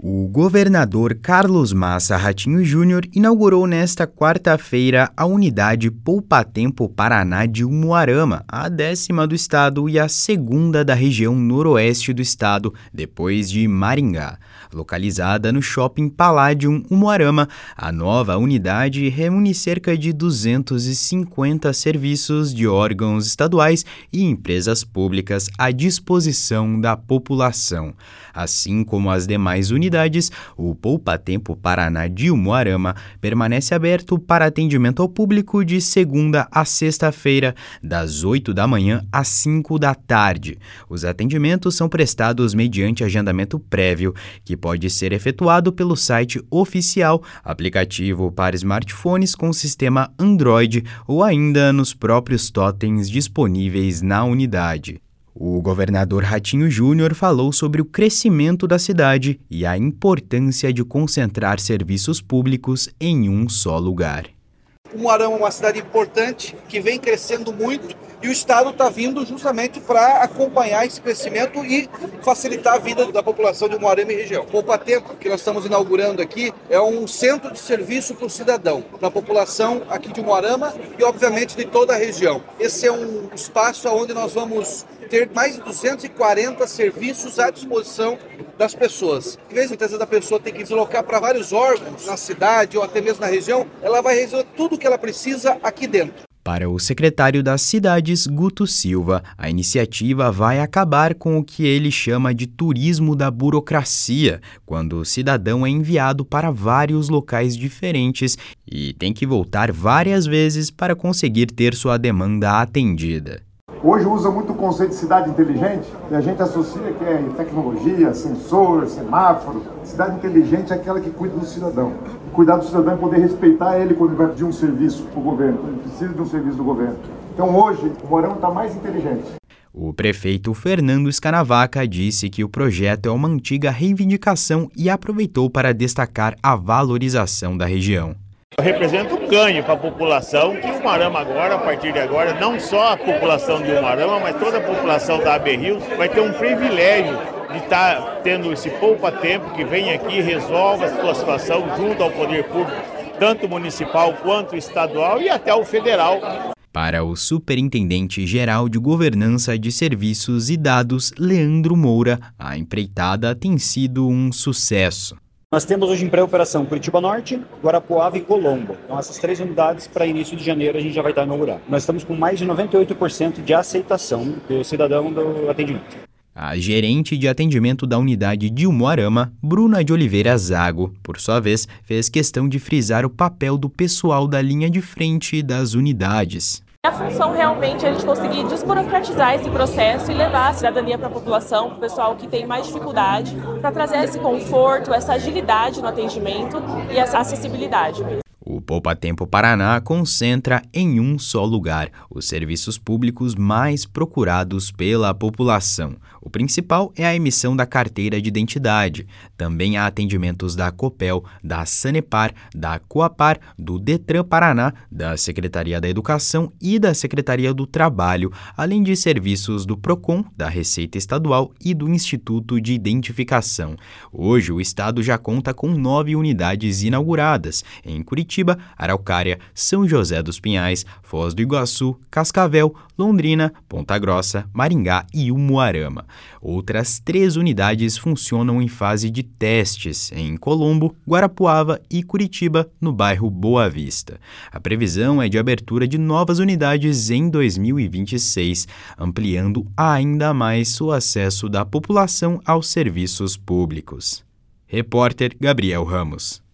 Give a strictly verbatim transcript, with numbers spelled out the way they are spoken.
O governador Carlos Massa Ratinho Júnior inaugurou nesta quarta-feira a unidade Poupa Tempo Paraná de Umuarama, a décima do estado e a segunda da região noroeste do estado, depois de Maringá. Localizada no Shopping Palladium Umuarama, a nova unidade reúne cerca de duzentos e cinquenta serviços de órgãos estaduais e empresas públicas à disposição da população. Assim como as demais unidades, o Poupa Tempo Paraná de Umuarama permanece aberto para atendimento ao público de segunda a sexta-feira, das oito da manhã às cinco da tarde. Os atendimentos são prestados mediante agendamento prévio, que pode ser efetuado pelo site oficial, aplicativo para smartphones com sistema Android ou ainda nos próprios totens disponíveis na unidade. O governador Ratinho Júnior falou sobre o crescimento da cidade e a importância de concentrar serviços públicos em um só lugar. Umuarama é uma cidade importante que vem crescendo muito e o Estado está vindo justamente para acompanhar esse crescimento e facilitar a vida da população de Umuarama e região. Poupa Tempo, que nós estamos inaugurando aqui, é um centro de serviço para o cidadão, para a população aqui de Umuarama e, obviamente, de toda a região. Esse é um espaço onde nós vamos ter mais de duzentos e quarenta serviços à disposição das pessoas. Em vez de a pessoa ter que deslocar para vários órgãos na cidade ou até mesmo na região, ela vai resolver tudo o que ela precisa aqui dentro. Para o secretário das Cidades, Guto Silva, a iniciativa vai acabar com o que ele chama de turismo da burocracia, quando o cidadão é enviado para vários locais diferentes e tem que voltar várias vezes para conseguir ter sua demanda atendida. Hoje usa muito o conceito de cidade inteligente e a gente associa que é tecnologia, sensor, semáforo. Cidade inteligente é aquela que cuida do cidadão. Cuidar do cidadão é poder respeitar ele quando vai pedir um serviço para o governo, quando ele precisa de um serviço do governo. Então hoje o Umuarama está mais inteligente. O prefeito Fernando Scanavaca disse que o projeto é uma antiga reivindicação e aproveitou para destacar a valorização da região. Representa um ganho para a população, que o Umuarama agora, a partir de agora, não só a população de Umuarama, mas toda a população da A B Rios vai ter um privilégio de estar tendo esse poupa-tempo que vem aqui e resolve a sua situação junto ao poder público, tanto municipal quanto estadual e até o federal. Para o Superintendente-Geral de Governança de Serviços e Dados, Leandro Moura, a empreitada tem sido um sucesso. Nós temos hoje em pré-operação Curitiba Norte, Guarapuava e Colombo. Então essas três unidades para início de janeiro a gente já vai estar inaugurando. Nós estamos com mais de noventa e oito por cento de aceitação do cidadão do atendimento. A gerente de atendimento da unidade de Umuarama, Bruna de Oliveira Zago, por sua vez, fez questão de frisar o papel do pessoal da linha de frente das unidades. A função realmente é a gente conseguir desburocratizar esse processo e levar a cidadania para a população, para o pessoal que tem mais dificuldade, para trazer esse conforto, essa agilidade no atendimento e essa acessibilidade. O Poupa Tempo Paraná concentra em um só lugar os serviços públicos mais procurados pela população. O principal é a emissão da carteira de identidade. Também há atendimentos da Copel, da Sanepar, da Coapar, do Detran Paraná, da Secretaria da Educação e da Secretaria do Trabalho, além de serviços do Procon, da Receita Estadual e do Instituto de Identificação. Hoje, o estado já conta com nove unidades inauguradas em Curitiba, Araucária, São José dos Pinhais, Foz do Iguaçu, Cascavel, Londrina, Ponta Grossa, Maringá e Umuarama. Outras três unidades funcionam em fase de testes em Colombo, Guarapuava e Curitiba, no bairro Boa Vista. A previsão é de abertura de novas unidades em dois mil e vinte e seis, ampliando ainda mais o acesso da população aos serviços públicos. Repórter Gabriel Ramos.